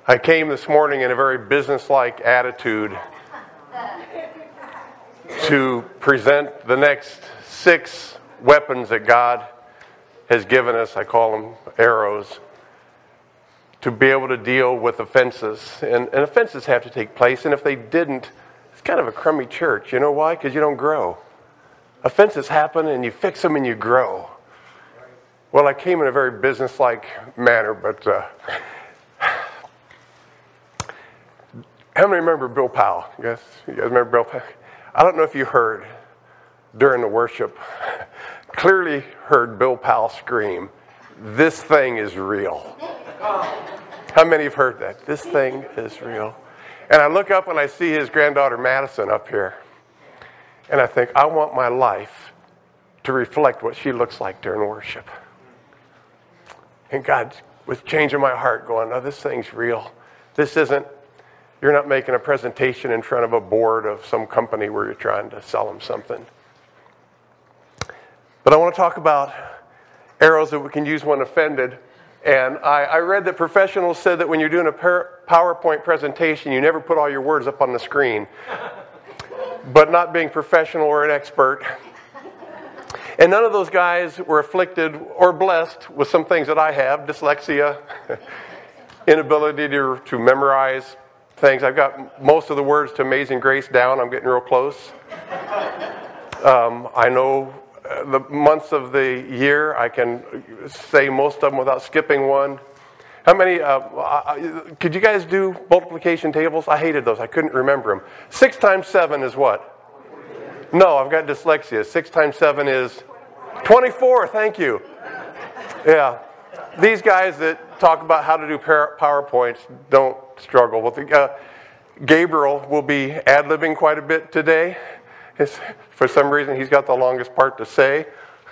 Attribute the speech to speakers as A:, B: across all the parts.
A: I came this morning in a very businesslike attitude to present the next 6 weapons that God has given us. I call them arrows, to be able to deal with offenses. And offenses have to take place, and if they didn't, it's kind of a crummy church. You know why? Because you don't grow. Offenses happen, and you fix them, and you grow. Well, I came in a very businesslike manner, but how many remember Bill Powell? You guys remember Bill Powell? I don't know if you heard during the worship, clearly heard Bill Powell scream, "This thing is real." How many have heard that? This thing is real. And I look up and I see his granddaughter Madison up here. And I think, I want my life to reflect what she looks like during worship. And God was changing my heart, going, no, this thing's real. This isn't, you're not making a presentation in front of a board of some company where you're trying to sell them something. But I want to talk about arrows that we can use when offended. And I read that professionals said that when you're doing a PowerPoint presentation, you never put all your words up on the screen. But not being professional or an expert. And none of those guys were afflicted or blessed with some things that I have, dyslexia, inability to memorize things. I've got most of the words to Amazing Grace down. I'm getting real close. I know the months of the year. I can say most of them without skipping one. How many, could you guys do multiplication tables? I hated those. I couldn't remember them. 6 times 7 is what? No, I've got dyslexia. 6 times 7 is 24. Thank you. Yeah. These guys that talk about how to do PowerPoints don't struggle with it. Gabriel will be ad-libbing quite a bit today. For some reason, he's got the longest part to say.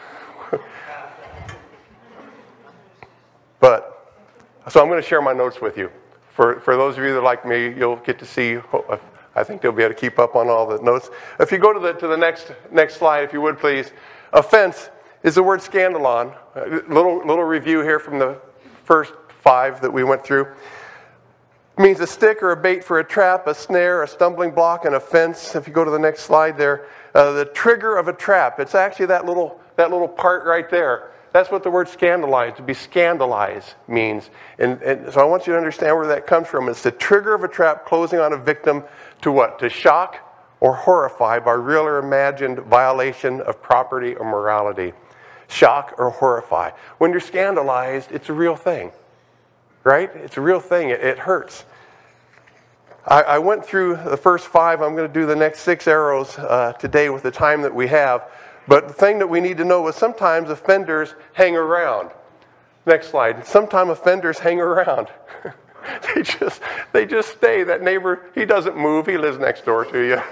A: So I'm going to share my notes with you. For those of you that like me, you'll get to see. I think they'll be able to keep up on all the notes. If you go to the next slide, if you would please. Offense is the word scandalon. A little review here from the first 5 that we went through. It means a stick or a bait for a trap, a snare, a stumbling block, an offense. If you go to the next slide there, the trigger of a trap. It's actually that little part right there. That's what the word scandalize, to be scandalized, means. And so I want you to understand where that comes from. It's the trigger of a trap closing on a victim to what? To shock or horrify by real or imagined violation of property or morality. Shock or horrify. When you're scandalized, it's a real thing. Right? It's a real thing. It hurts. I went through the first 5. I'm going to do the next 6 arrows today with the time that we have. But the thing that we need to know is sometimes offenders hang around. Next slide. Sometimes offenders hang around. They just stay. That neighbor, he doesn't move. He lives next door to you.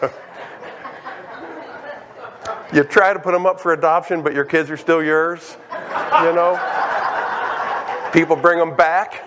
A: You try to put them up for adoption, but your kids are still yours. You know? People bring them back.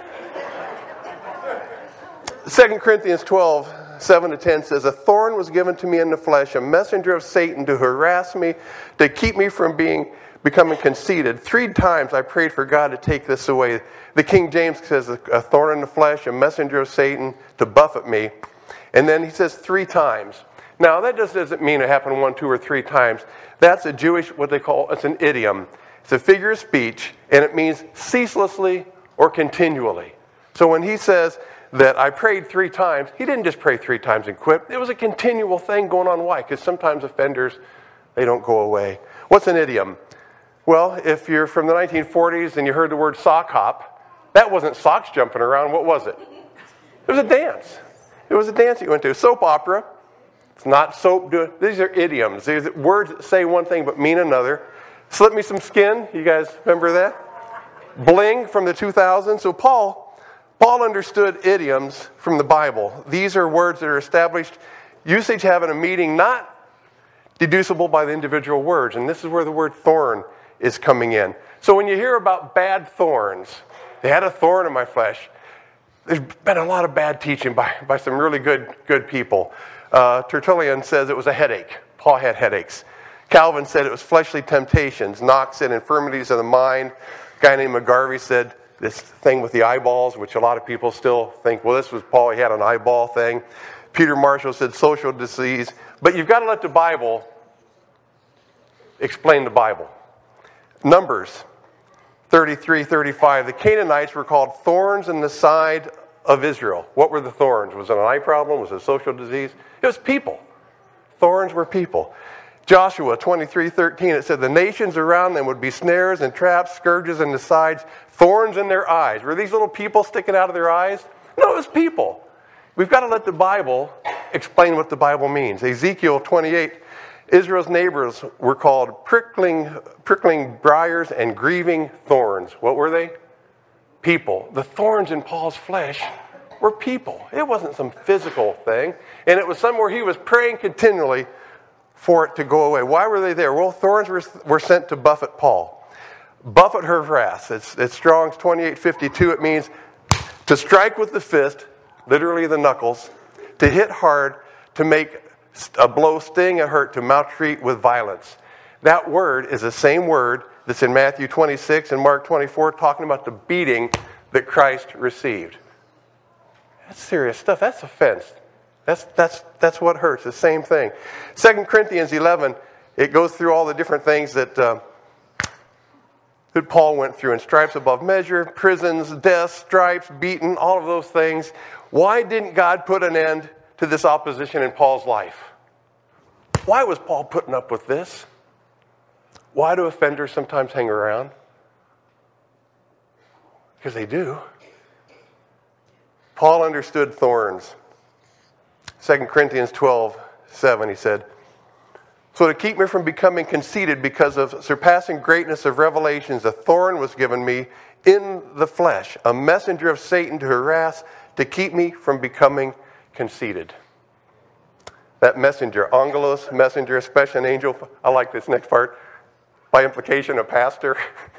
A: 2 Corinthians 12, 7-10 says, a thorn was given to me in the flesh, a messenger of Satan to harass me, to keep me from becoming conceited. 3 times I prayed for God to take this away. The King James says, a thorn in the flesh, a messenger of Satan to buffet me. And then he says 3 times. Now, that just doesn't mean it happened 1, 2, or 3 times. That's a Jewish, what they call, it's an idiom. It's a figure of speech, and it means ceaselessly or continually. So when he says that I prayed 3 times, he didn't just pray 3 times and quit. It was a continual thing going on. Why? Because sometimes offenders, they don't go away. What's an idiom? Well, if you're from the 1940s and you heard the word sock hop, that wasn't socks jumping around. What was it? It was a dance. It was a dance that you went to. Soap opera. It's not soap. These are idioms. These are words that say one thing but mean another. Slip me some skin. You guys remember that? Bling from the 2000s. So Paul understood idioms from the Bible. These are words that are established, usage having a meaning not deducible by the individual words. And this is where the word thorn is coming in. So when you hear about bad thorns, they had a thorn in my flesh. There's been a lot of bad teaching by some really good people. Tertullian says it was a headache. Paul had headaches. Calvin said it was fleshly temptations. Knox said infirmities of the mind. A guy named McGarvey said this thing with the eyeballs, which a lot of people still think, well, this was Paul, he had an eyeball thing. Peter Marshall said social disease. But you've got to let the Bible explain the Bible. Numbers 33:35. The Canaanites were called thorns in the side of Israel. What were the thorns? Was it an eye problem? Was it a social disease? It was people. Thorns were people. Joshua 23:13, it said the nations around them would be snares and traps, scourges in the sides, thorns in their eyes. Were these little people sticking out of their eyes? No, it was people. We've got to let the Bible explain what the Bible means. Ezekiel 28, Israel's neighbors were called prickling briars and grieving thorns. What were they? People. The thorns in Paul's flesh were people. It wasn't some physical thing. And it was somewhere he was praying continually for it to go away. Why were they there? Well, thorns were sent to buffet Paul. Buffet, harass. It's Strong's 28:52. It means to strike with the fist, literally the knuckles, to hit hard, to make a blow sting and hurt, to maltreat with violence. That word is the same word that's in Matthew 26 and Mark 24, talking about the beating that Christ received. That's serious stuff. That's offense. That's what hurts. The same thing. 2 Corinthians 11, it goes through all the different things that Paul went through, and stripes above measure, prisons, death, stripes, beaten, all of those things. Why didn't God put an end to this opposition in Paul's life? Why was Paul putting up with this? Why do offenders sometimes hang around? Because they do. Paul understood thorns. 2 Corinthians 12:7, he said, so to keep me from becoming conceited because of surpassing greatness of revelations, a thorn was given me in the flesh, a messenger of Satan to harass, to keep me from becoming conceited. That messenger, angelos, messenger, especially an angel. I like this next part. By implication, a pastor.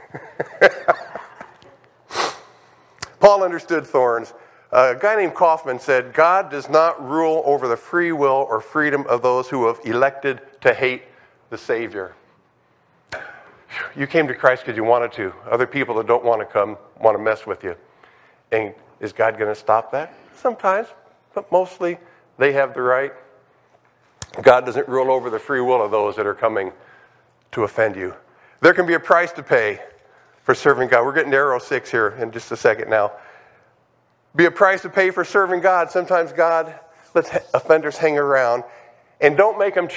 A: Paul understood thorns. A guy named Kaufman said, God does not rule over the free will or freedom of those who have elected to hate the Savior. You came to Christ because you wanted to. Other people that don't want to come want to mess with you. And is God going to stop that? Sometimes, but mostly they have the right. God doesn't rule over the free will of those that are coming to offend you. There can be a price to pay for serving God. We're getting to arrow 6 here in just a second now. Be a price to pay for serving God. Sometimes God lets offenders hang around, and don't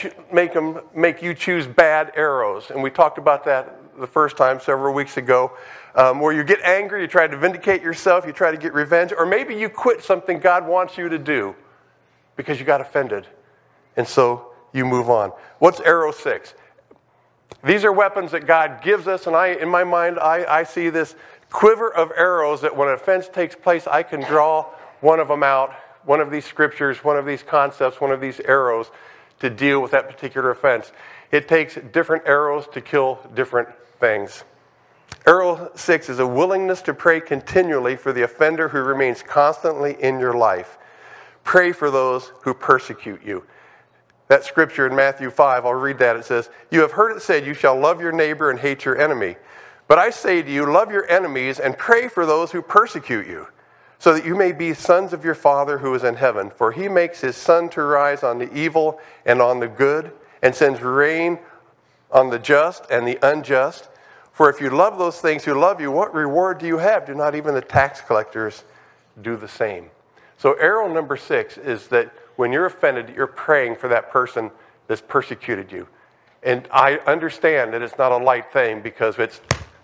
A: make you choose bad arrows. And we talked about that the first time several weeks ago, where you get angry, you try to vindicate yourself, you try to get revenge, or maybe you quit something God wants you to do because you got offended, and so you move on. What's arrow 6? These are weapons that God gives us, and in my mind, I see this quiver of arrows that when an offense takes place, I can draw one of them out, one of these scriptures, one of these concepts, one of these arrows to deal with that particular offense. It takes different arrows to kill different things. Arrow 6 is a willingness to pray continually for the offender who remains constantly in your life. Pray for those who persecute you. That scripture in Matthew 5, I'll read that. It says, you have heard it said, you shall love your neighbor and hate your enemy. But I say to you, love your enemies and pray for those who persecute you, so that you may be sons of your Father who is in heaven. For he makes his sun to rise on the evil and on the good, and sends rain on the just and the unjust. For if you love those things who love you, what reward do you have? Do not even the tax collectors do the same? So arrow number 6 is that when you're offended, you're praying for that person that's persecuted you. And I understand that it's not a light thing because it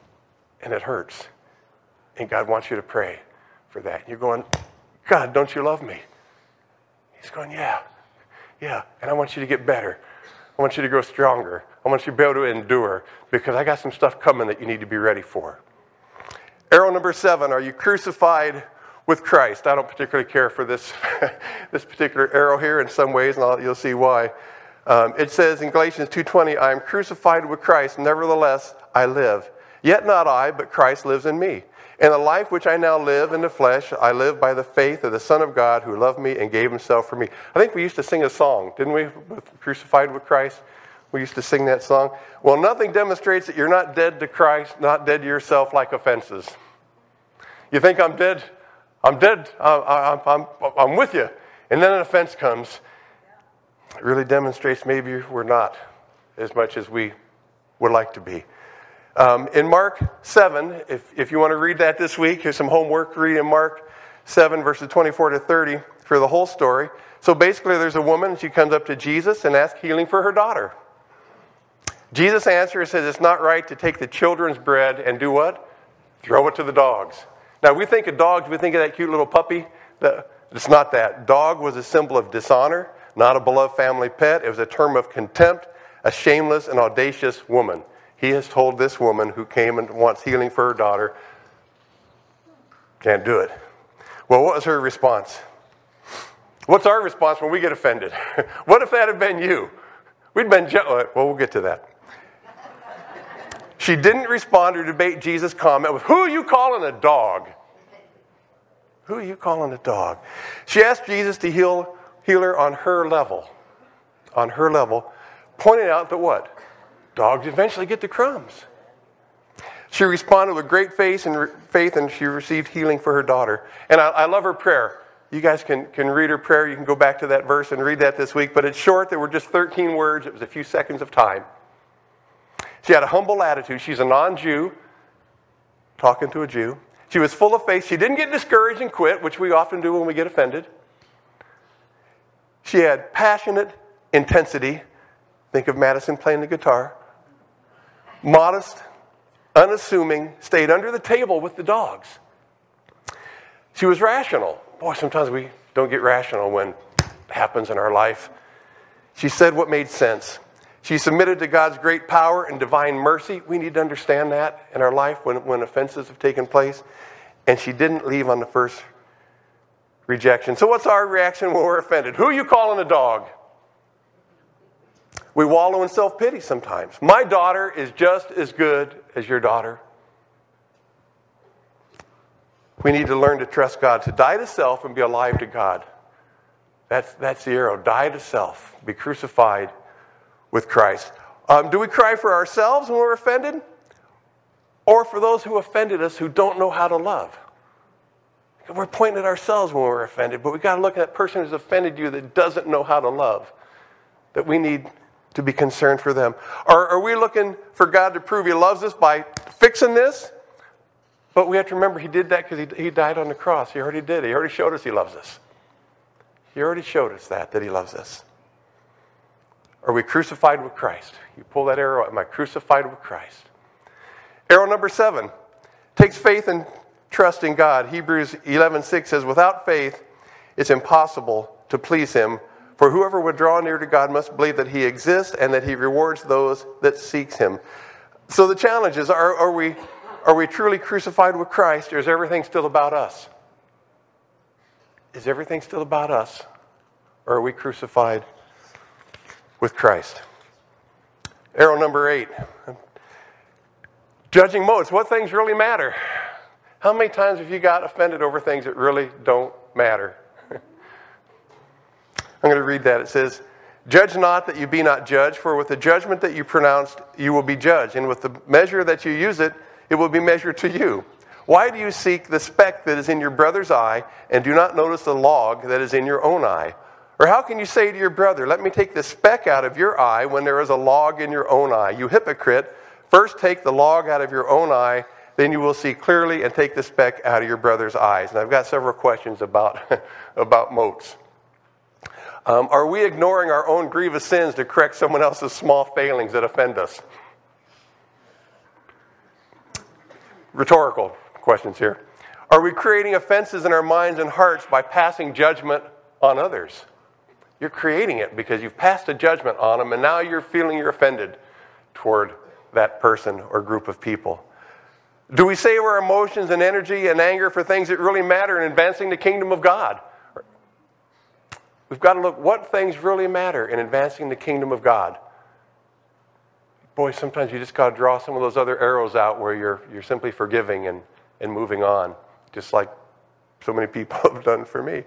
A: hurts. And God wants you to pray for that. You're going, God, don't you love me? He's going, yeah. And I want you to get better. I want you to grow stronger. I want you to be able to endure because I got some stuff coming that you need to be ready for. Arrow number 7, are you crucified with Christ? I don't particularly care for this particular arrow here in some ways, and you'll see why. It says in Galatians 2:20, I am crucified with Christ, nevertheless I live. Yet not I, but Christ lives in me. And the life which I now live in the flesh, I live by the faith of the Son of God who loved me and gave himself for me. I think we used to sing a song, didn't we? Crucified with Christ. We used to sing that song. Well, nothing demonstrates that you're not dead to Christ, not dead to yourself like offenses. You think I'm dead? I'm dead. I'm with you. And then an offense comes. It really demonstrates maybe we're not as much as we would like to be. In Mark 7, if you want to read that this week, here's some homework. Read in Mark 7, verses 24 to 30 for the whole story. So basically there's a woman, she comes up to Jesus and asks healing for her daughter. Jesus answers, says it's not right to take the children's bread and do what? Throw it to the dogs. Now we think of dogs, we think of that cute little puppy. It's not that. Dog was a symbol of dishonor, not a beloved family pet. It was a term of contempt, a shameless and audacious woman. He has told this woman who came and wants healing for her daughter, can't do it. Well, what was her response? What's our response when we get offended? What if that had been you? We'd been well, we'll get to that. She didn't respond or debate Jesus' comment with, who are you calling a dog? Who are you calling a dog? She asked Jesus to heal her on her level. On her level. Pointing out that what? Dogs eventually get the crumbs. She responded with great faith and she received healing for her daughter. And I love her prayer. You guys can read her prayer. You can go back to that verse and read that this week. But it's short. There were just 13 words. It was a few seconds of time. She had a humble attitude. She's a non-Jew, talking to a Jew. She was full of faith. She didn't get discouraged and quit, which we often do when we get offended. She had passionate intensity. Think of Madison playing the guitar. Modest, unassuming, stayed under the table with the dogs. She was rational. Boy, sometimes we don't get rational when it happens in our life. She said what made sense. She submitted to God's great power and divine mercy. We need to understand that in our life when offenses have taken place. And she didn't leave on the first rejection. So what's our reaction when we're offended? Who are you calling a dog? We wallow in self-pity sometimes. My daughter is just as good as your daughter. We need to learn to trust God, to die to self and be alive to God. That's the arrow. Die to self. Be crucified with Christ. Do we cry for ourselves when we're offended? Or for those who offended us who don't know how to love? We're pointing at ourselves when we're offended, but we've got to look at that person who's offended you that doesn't know how to love. That we need to be concerned for them. Are we looking for God to prove He loves us by fixing this? But we have to remember He did that because He died on the cross. He already did it. He already showed us He loves us. He already showed us that He loves us. Are we crucified with Christ? You pull that arrow, am I crucified with Christ? Arrow number 7 takes faith and trust in God. Hebrews 11:6 says, without faith, it's impossible to please Him. For whoever would draw near to God must believe that He exists and that He rewards those that seeks Him. So the challenge is, are we truly crucified with Christ, or is everything still about us? Is everything still about us? Or are we crucified with Christ? Arrow number 8. Judging motives. What things really matter? How many times have you got offended over things that really don't matter? I'm going to read that. It says, judge not that you be not judged, for with the judgment that you pronounced, you will be judged. And with the measure that you use it, it will be measured to you. Why do you seek the speck that is in your brother's eye, and do not notice the log that is in your own eye? Or how can you say to your brother, let me take the speck out of your eye when there is a log in your own eye? You hypocrite, first take the log out of your own eye, then you will see clearly and take the speck out of your brother's eyes. And I've got several questions about motes. Are we ignoring our own grievous sins to correct someone else's small failings that offend us? Rhetorical questions here. Are we creating offenses in our minds and hearts by passing judgment on others? You're creating it because you've passed a judgment on them, and now you're feeling you're offended toward that person or group of people. Do we save our emotions and energy and anger for things that really matter in advancing the kingdom of God? We've got to look what things really matter in advancing the kingdom of God. Boy, sometimes you just got to draw some of those other arrows out where you're simply forgiving and moving on, just like so many people have done for me.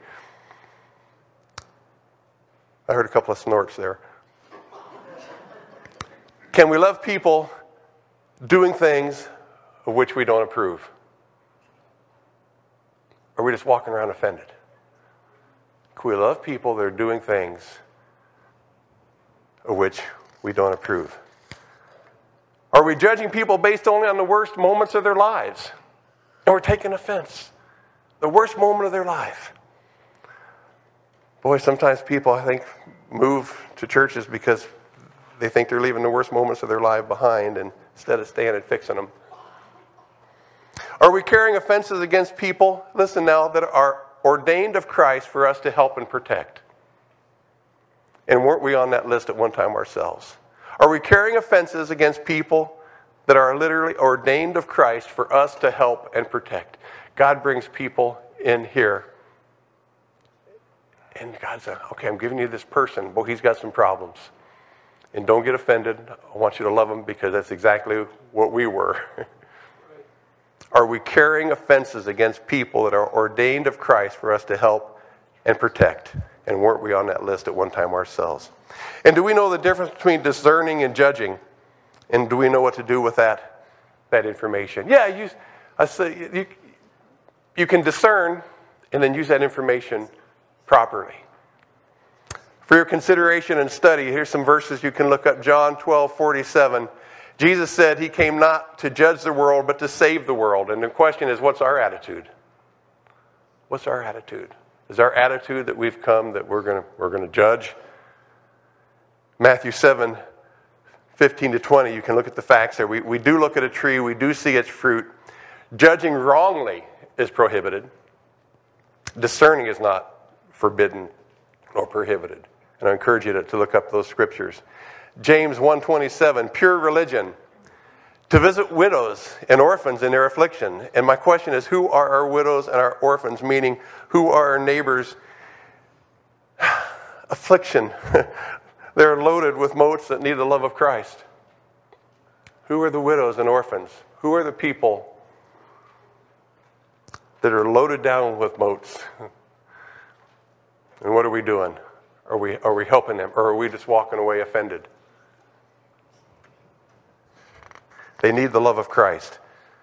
A: I heard a couple of snorts there. Can we love people doing things of which we don't approve? Or are we just walking around offended? Can we love people that are doing things of which we don't approve? Are we judging people based only on the worst moments of their lives? And we're taking offense. The worst moment of their life. Boy, sometimes people, I think, move to churches because they think they're leaving the worst moments of their life behind instead of staying and fixing them. Are we carrying offenses against people, listen now, that are ordained of Christ for us to help and protect? And weren't we on that list at one time ourselves? Are we carrying offenses against people that are literally ordained of Christ for us to help and protect? God brings people in here. And God said, okay, I'm giving you this person. Well, he's got some problems. And don't get offended. I want you to love him because that's exactly what we were. Are we carrying offenses against people that are ordained of Christ for us to help and protect? And weren't we on that list at one time ourselves? And do we know the difference between discerning and judging? And do we know what to do with that information? Yeah, you can discern and then use that information properly. For your consideration and study, here's some verses you can look up. John 12:47. Jesus said he came not to judge the world, but to save the world. And the question is, what's our attitude? What's our attitude? Is our attitude that we've come that we're going to judge? Matthew 7:15-20, you can look at the facts there. We do look at a tree, we do see its fruit. Judging wrongly is prohibited. Discerning is not forbidden or prohibited. And I encourage you to look up those scriptures. James 1:27, pure religion, to visit widows and orphans in their affliction. And my question is, who are our widows and our orphans? Meaning, who are our neighbors' affliction? They're loaded with motes that need the love of Christ. Who are the widows and orphans? Who are the people that are loaded down with motes? And what are we doing? Are we helping them? Or are we just walking away offended? They need the love of Christ.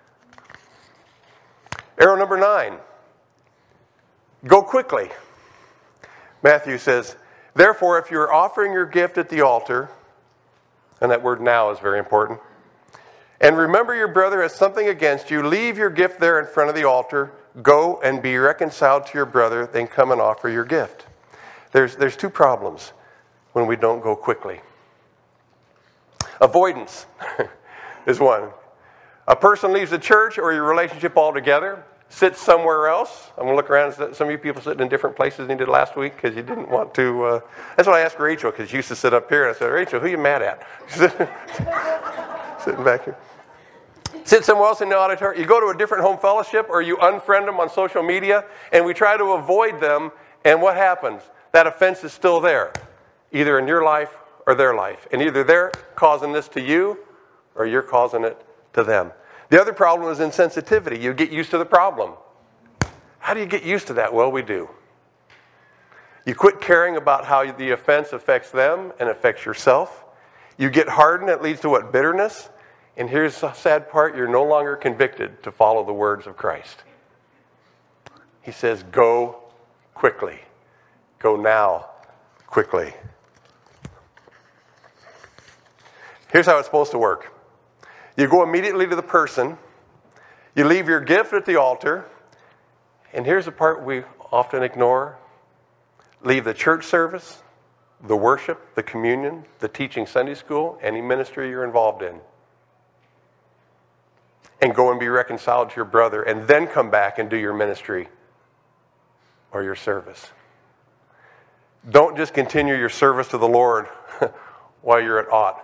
A: Arrow number 9. Go quickly. Matthew says, therefore, if you're offering your gift at the altar, and that word now is very important, and remember your brother has something against you, leave your gift there in front of the altar, go and be reconciled to your brother, then come and offer your gift. There's two problems when we don't go quickly. Avoidance is one. A person leaves the church or your relationship altogether, sits somewhere else. I'm going to look around at some of you people sitting in different places than you did last week because you didn't want to. That's what I asked Rachel, because she used to sit up here. And I said, Rachel, who are you mad at? Sitting back here. Sit somewhere else in the auditorium. You go to a different home fellowship or you unfriend them on social media, and we try to avoid them, and what happens? That offense is still there, either in your life or their life. And either they're causing this to you or you're causing it to them. The other problem is insensitivity. You get used to the problem. How do you get used to that? Well, we do. You quit caring about how the offense affects them and affects yourself. You get hardened. It leads to what? Bitterness. And here's the sad part. You're no longer convicted to follow the words of Christ. He says, go quickly. Go now, quickly. Here's how it's supposed to work. You go immediately to the person. You leave your gift at the altar. And here's the part we often ignore. Leave the church service, the worship, the communion, the teaching Sunday school, any ministry you're involved in. And go and be reconciled to your brother, and then come back and do your ministry or your service. Don't just continue your service to the Lord while you're at ought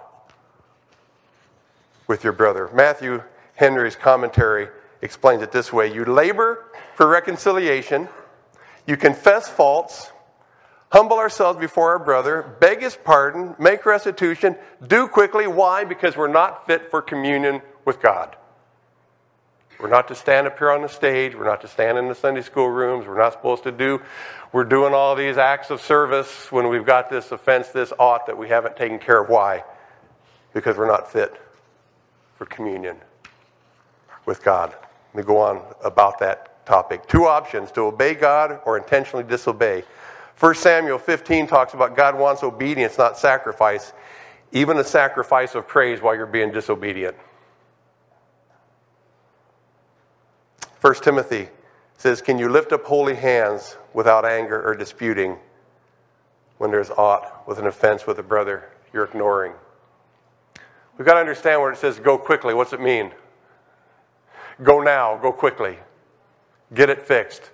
A: with your brother. Matthew Henry's commentary explains it this way. You labor for reconciliation. You confess faults. Humble ourselves before our brother. Beg his pardon. Make restitution. Do quickly. Why? Because we're not fit for communion with God. We're not to stand up here on the stage. We're not to stand in the Sunday school rooms. We're not supposed to do. We're doing all these acts of service when we've got this offense, this ought that we haven't taken care of. Why? Because we're not fit for communion with God. Let me go on about that topic. Two options: to obey God or intentionally disobey. 1 Samuel 15 talks about God wants obedience, not sacrifice, even a sacrifice of praise while you're being disobedient. 1 Timothy says, can you lift up holy hands without anger or disputing when there's aught with an offense with a brother you're ignoring? We've got to understand where it says go quickly. What's it mean? Go now, go quickly. Get it fixed.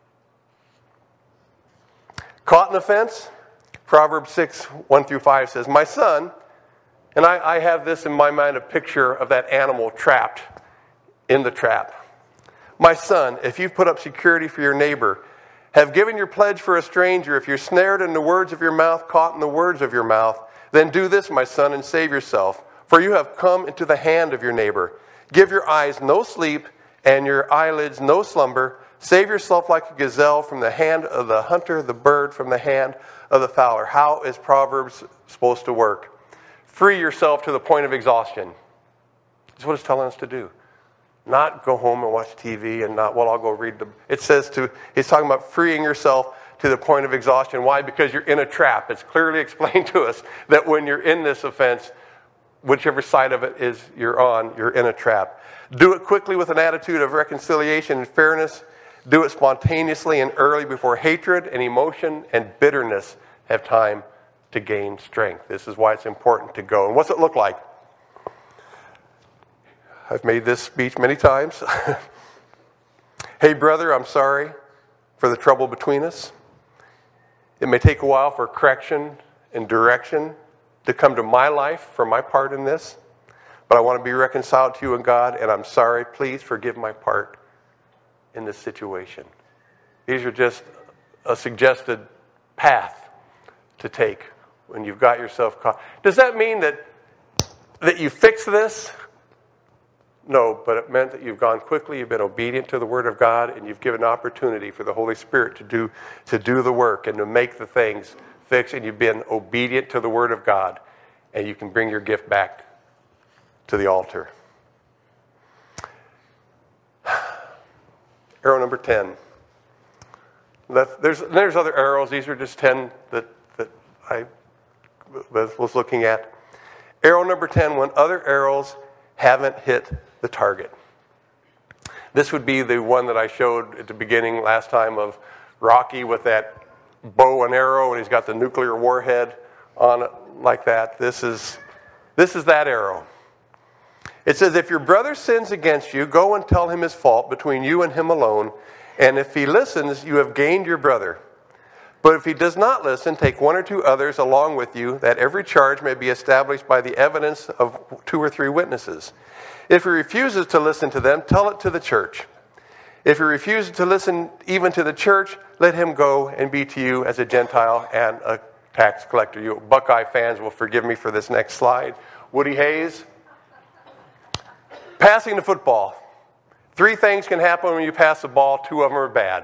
A: Caught in offense? Proverbs 6, 1 through 5 says, my son, and I have this in my mind, a picture of that animal trapped in the trap. My son, if you've put up security for your neighbor, have given your pledge for a stranger, if you're snared in the words of your mouth, caught in the words of your mouth, then do this, my son, and save yourself. For you have come into the hand of your neighbor. Give your eyes no sleep, and your eyelids no slumber. Save yourself like a gazelle from the hand of the hunter, the bird from the hand of the fowler. How is Proverbs supposed to work? Free yourself to the point of exhaustion. That's what it's telling us to do. Not go home and watch TV and not, well, I'll go read the... It says he's talking about freeing yourself to the point of exhaustion. Why? Because you're in a trap. It's clearly explained to us that when you're in this offense, whichever side of it is you're on, you're in a trap. Do it quickly with an attitude of reconciliation and fairness. Do it spontaneously and early before hatred and emotion and bitterness have time to gain strength. This is why it's important to go. And what's it look like? I've made this speech many times. Hey, brother, I'm sorry for the trouble between us. It may take a while for correction and direction to come to my life for my part in this, but I want to be reconciled to you and God, and I'm sorry. Please forgive my part in this situation. These are just a suggested path to take when you've got yourself caught. Does that mean that you fix this? No, but it meant that you've gone quickly, you've been obedient to the Word of God, and you've given opportunity for the Holy Spirit to do the work and to make the things fix, and you've been obedient to the Word of God, and you can bring your gift back to the altar. Arrow number 10. There's other arrows. These are just 10 that I was looking at. Arrow number 10, when other arrows haven't hit the target. This would be the one that I showed at the beginning last time of Rocky with that bow and arrow, and he's got the nuclear warhead on it like that. This is that arrow. It says, if your brother sins against you, go and tell him his fault between you and him alone, and if he listens, you have gained your brother. But if he does not listen, take one or two others along with you, that every charge may be established by the evidence of 2 or 3 witnesses. If he refuses to listen to them, tell it to the church. If he refuses to listen even to the church, let him go and be to you as a Gentile and a tax collector. You Buckeye fans will forgive me for this next slide. Woody Hayes. Passing the football. 3 things can happen when you pass the ball. 2 of them are bad.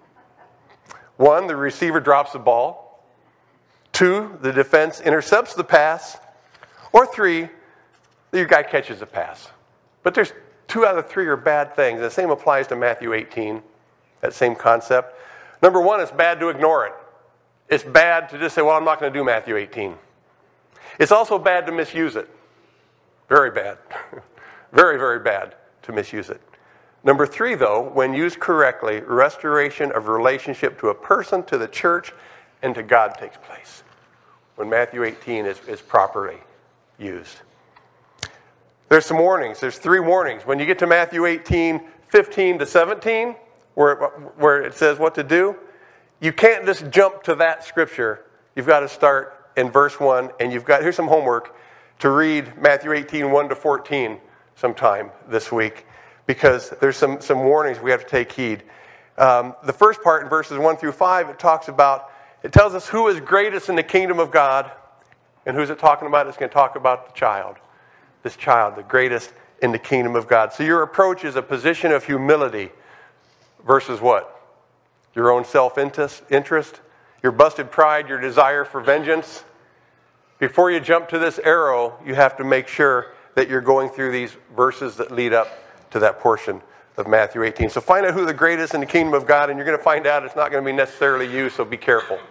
A: 1, the receiver drops the ball. 2, the defense intercepts the pass. Or 3, your guy catches the pass. But there's 2 out of 3 are bad things. The same applies to Matthew 18, that same concept. Number 1, it's bad to ignore it. It's bad to just say, well, I'm not going to do Matthew 18. It's also bad to misuse it. Very bad. Very, very bad to misuse it. Number 3, though, when used correctly, restoration of relationship to a person, to the church, and to God takes place. When Matthew 18 is properly used. There's some warnings. There's 3 warnings. When you get to Matthew 18, 15 to 17, where it says what to do, you can't just jump to that scripture. You've got to start in verse 1, and here's some homework to read Matthew 18, 1 to 14 sometime this week, because there's some warnings we have to take heed. The first part in verses 1 through 5, it tells us who is greatest in the kingdom of God, and who's it talking about? It's going to talk about the child. This child, the greatest in the kingdom of God. So your approach is a position of humility versus what? Your own self-interest, your busted pride, your desire for vengeance. Before you jump to this arrow, you have to make sure that you're going through these verses that lead up to that portion of Matthew 18. So find out who the great is in the kingdom of God, and you're going to find out it's not going to be necessarily you, so be careful.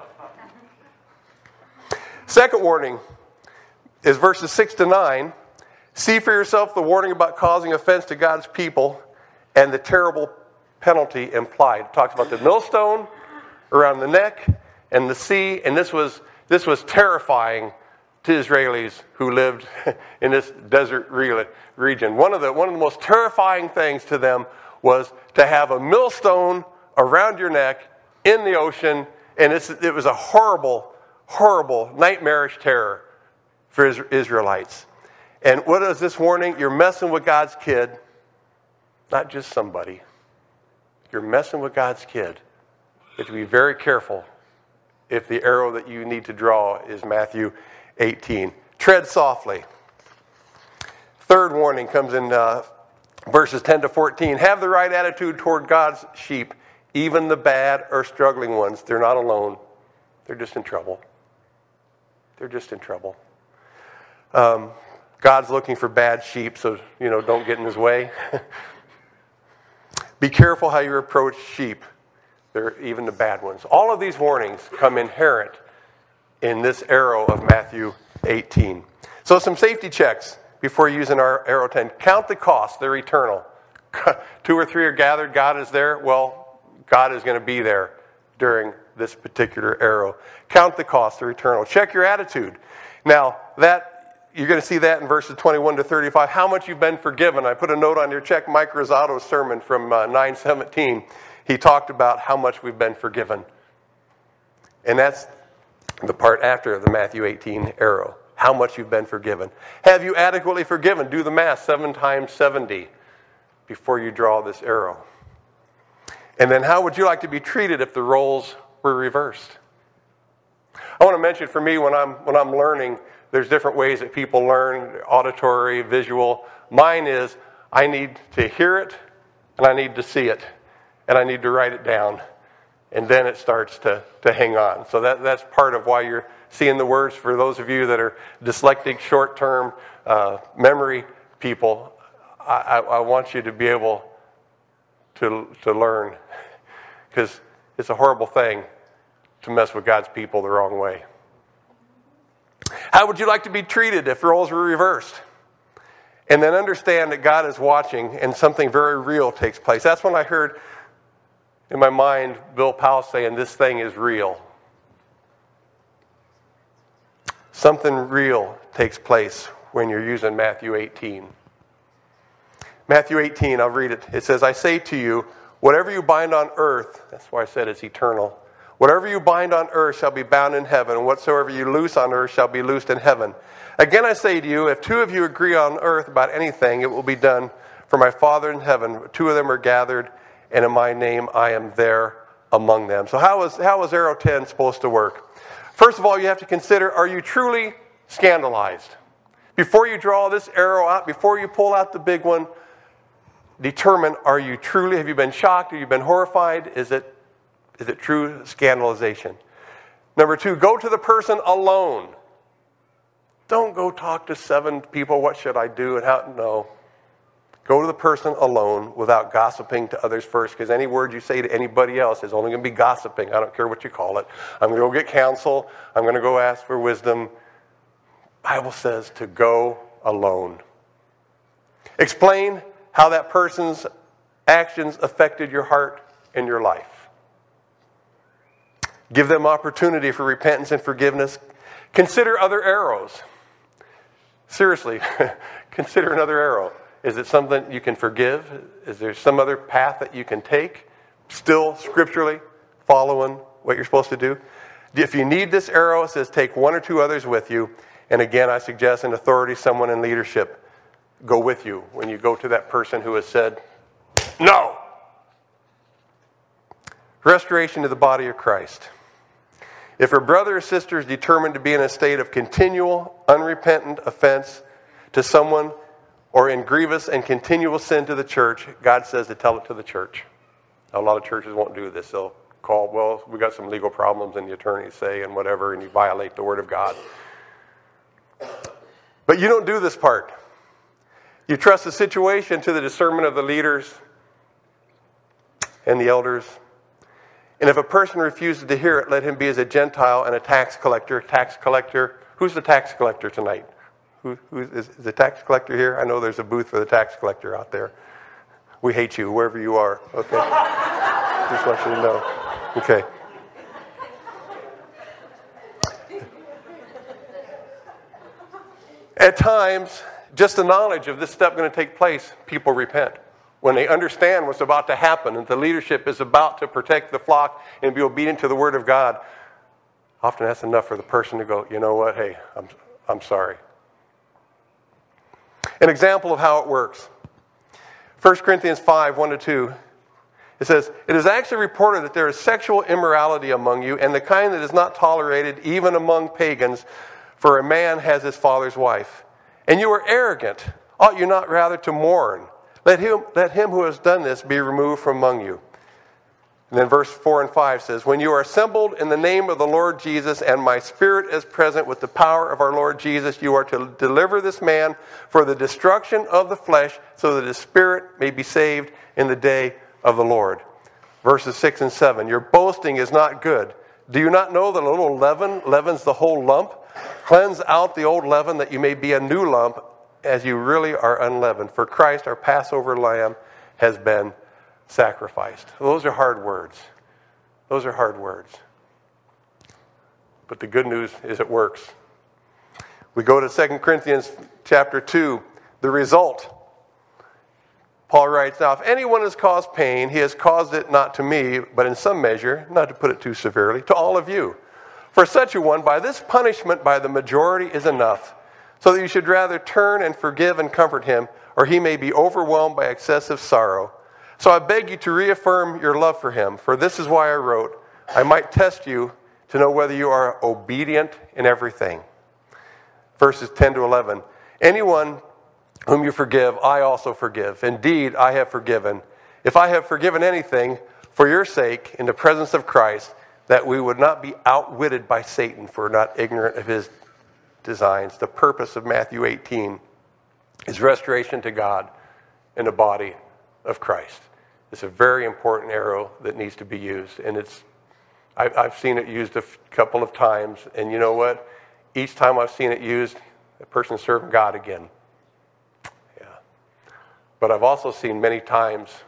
A: Second warning is verses 6 to 9. See for yourself the warning about causing offense to God's people and the terrible penalty implied. It talks about the millstone around the neck and the sea, and this was terrifying to Israelis who lived in this desert region. One of the most terrifying things to them was to have a millstone around your neck in the ocean, and it was a horrible, horrible, nightmarish terror for Israelites. And what is this warning? You're messing with God's kid, not just somebody. You're messing with God's kid. You have to be very careful if the arrow that you need to draw is Matthew 18. Tread softly. Third warning comes in verses 10 to 14. Have the right attitude toward God's sheep, even the bad or struggling ones. They're not alone. They're just in trouble. They're just in trouble. God's looking for bad sheep, so, don't get in his way. Be careful how you approach sheep. They're even the bad ones. All of these warnings come inherent in this arrow of Matthew 18. So some safety checks before using our arrow 10. Count the cost. They're eternal. 2 or 3 are gathered. God is there. Well, God is going to be there during this particular arrow. Count the cost. They're eternal. Check your attitude. Now, you're going to see that in verses 21 to 35. How much you've been forgiven. I put a note on your check. Mike Rosado's sermon from 9:17. He talked about how much we've been forgiven. And that's the part after the Matthew 18 arrow. How much you've been forgiven. Have you adequately forgiven? Do the math. 7 times 70 before you draw this arrow. And then how would you like to be treated if the roles were reversed? I want to mention for me when I'm learning, there's different ways that people learn, auditory, visual. Mine is I need to hear it and I need to see it and I need to write it down. And then it starts to hang on. So that's part of why you're seeing the words. For those of you that are dyslexic, short-term memory people, I want you to be able to learn. Because it's a horrible thing to mess with God's people the wrong way. How would you like to be treated if roles were reversed? And then understand that God is watching and something very real takes place. That's when I heard in my mind Bill Powell saying this thing is real. Something real takes place when you're using Matthew 18. Matthew 18, I'll read it. It says, I say to you, whatever you bind on earth, that's why I said it's eternal. Whatever you bind on earth shall be bound in heaven, and whatsoever you loose on earth shall be loosed in heaven. Again I say to you, if 2 of you agree on earth about anything, it will be done for my Father in heaven. 2 of them are gathered, and in my name I am there among them. So how is arrow 10 supposed to work? First of all, you have to consider, are you truly scandalized? Before you draw this arrow out, before you pull out the big one, determine, have you been shocked? Have you been horrified? Is it true scandalization? Number 2, go to the person alone. Don't go talk to 7 people, what should I do and how, no. Go to the person alone without gossiping to others first, because any word you say to anybody else is only going to be gossiping. I don't care what you call it. I'm going to go get counsel. I'm going to go ask for wisdom. The Bible says to go alone. Explain how that person's actions affected your heart and your life. Give them opportunity for repentance and forgiveness. Consider other arrows. Seriously, consider another arrow. Is it something you can forgive? Is there some other path that you can take? Still scripturally following what you're supposed to do? If you need this arrow, it says take 1 or 2 others with you. And again, I suggest an authority, someone in leadership, go with you when you go to that person who has said, no. Restoration to the body of Christ. If a brother or sister is determined to be in a state of continual, unrepentant offense to someone or in grievous and continual sin to the church, God says to tell it to the church. A lot of churches won't do this. They'll call, well, we got some legal problems and the attorneys say and whatever, and you violate the Word of God. But you don't do this part. You trust the situation to the discernment of the leaders and the elders. And if a person refuses to hear it, let him be as a Gentile and a tax collector. Tax collector. Who's the tax collector tonight? Who is the tax collector here? I know there's a booth for the tax collector out there. We hate you, wherever you are. Okay. Just want you to know. Okay. At times, just the knowledge of this step going to take place, people repent. When they understand what's about to happen and the leadership is about to protect the flock and be obedient to the word of God, often that's enough for the person to go, you know what, hey, I'm sorry. An example of how it works. 1 Corinthians 5, 1-2. It says, "It is actually reported that there is sexual immorality among you, and the kind that is not tolerated even among pagans, for a man has his father's wife. And you are arrogant. Ought you not rather to mourn? Let him who has done this be removed from among you." And then verse 4 and 5 says, "When you are assembled in the name of the Lord Jesus, and my spirit is present with the power of our Lord Jesus, you are to deliver this man for the destruction of the flesh, so that his spirit may be saved in the day of the Lord." Verses 6 and 7, "Your boasting is not good. Do you not know that a little leaven leavens the whole lump? Cleanse out the old leaven, that you may be a new lump, as you really are unleavened. For Christ, our Passover lamb, has been sacrificed." Those are hard words. Those are hard words. But the good news is it works. We go to 2 Corinthians chapter 2. The result. Paul writes, "Now if anyone has caused pain, he has caused it not to me, but in some measure, not to put it too severely, to all of you. For such a one, by this punishment by the majority is enough, so that you should rather turn and forgive and comfort him, or he may be overwhelmed by excessive sorrow. So I beg you to reaffirm your love for him, for this is why I wrote, I might test you to know whether you are obedient in everything." Verses 10-11, "Anyone whom you forgive, I also forgive. Indeed, I have forgiven. If I have forgiven anything, for your sake, in the presence of Christ, that we would not be outwitted by Satan, for not ignorant of his designs." The purpose of Matthew 18 is restoration to God in the body of Christ. It's a very important arrow that needs to be used. And I've seen it used a couple of times. And you know what? Each time I've seen it used, the person's serving God again. Yeah. But I've also seen many times,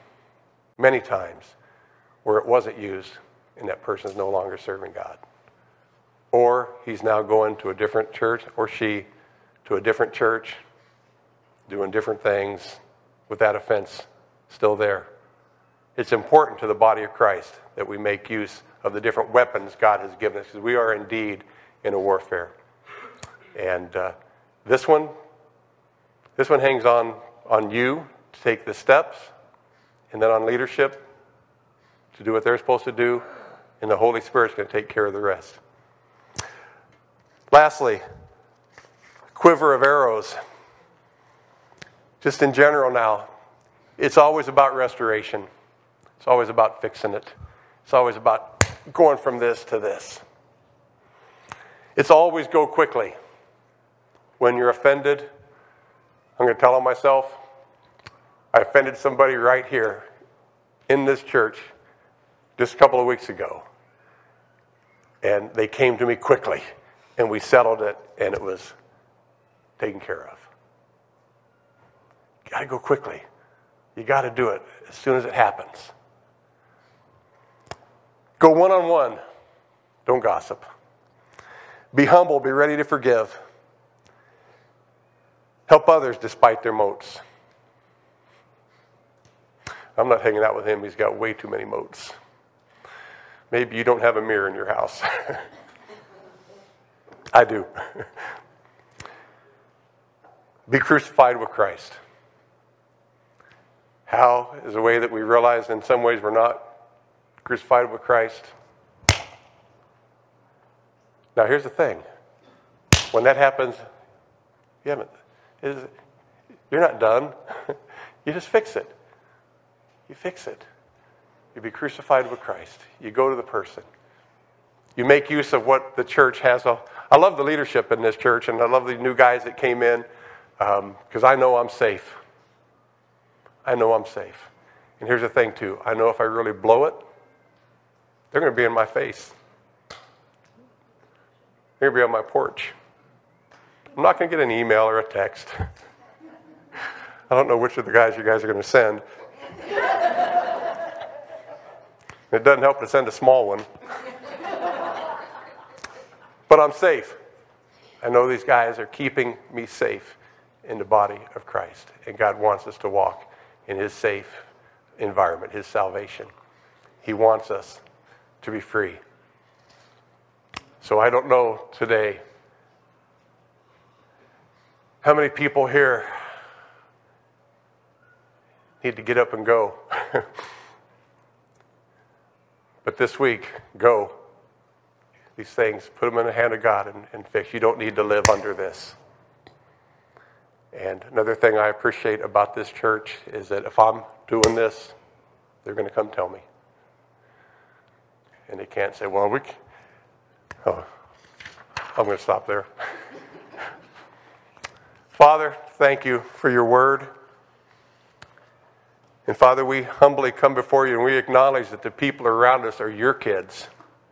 A: where it wasn't used and that person is no longer serving God. Or he's now going to a different church, or she to a different church, doing different things with that offense still there. It's important to the body of Christ that we make use of the different weapons God has given us, because we are indeed in a warfare. And this one hangs on you to take the steps, and then on leadership to do what they're supposed to do, and the Holy Spirit's going to take care of the rest. Lastly, quiver of arrows. Just in general now, it's always about restoration. It's always about fixing it. It's always about going from this to this. It's always go quickly. When you're offended, I'm going to tell on myself, I offended somebody right here in this church just a couple of weeks ago. And they came to me quickly, and we settled it, and it was taken care of. You got to go quickly. You got to do it as soon as it happens. Go one-on-one. Don't gossip. Be humble. Be ready to forgive. Help others despite their motes. I'm not hanging out with him. He's got way too many motes. Maybe you don't have a mirror in your house. I do. Be crucified with Christ. How is a way that we realize in some ways we're not crucified with Christ? Now here's the thing. When that happens, you're not done. You just fix it. You fix it. You be crucified with Christ. You go to the person. You make use of what the church has. I love the leadership in this church, and I love the new guys that came in, because I know I'm safe. I know I'm safe. And here's the thing, too. I know if I really blow it, they're going to be in my face. They're going to be on my porch. I'm not going to get an email or a text. I don't know which of the guys you guys are going to send. It doesn't help to send a small one. But I'm safe. I know these guys are keeping me safe in the body of Christ. And God wants us to walk in his safe environment, his salvation. He wants us to be free. So I don't know today how many people here need to get up and go. But this week, go. These things, put them in the hand of God and fix. You don't need to live under this. And another thing I appreciate about this church is that if I'm doing this, they're going to come tell me. And they can't say, well, I'm going to stop there. Father, thank you for your word. And Father, we humbly come before you and we acknowledge that the people around us are your kids.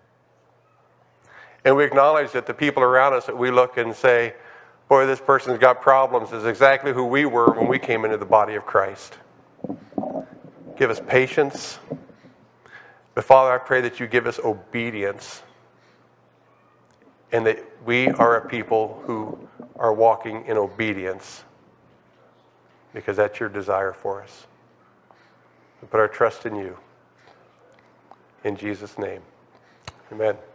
A: And we acknowledge that the people around us that we look and say, boy, this person's got problems, is exactly who we were when we came into the body of Christ. Give us patience. But Father, I pray that you give us obedience. And that we are a people who are walking in obedience. Because that's your desire for us. We put our trust in you. In Jesus' name. Amen.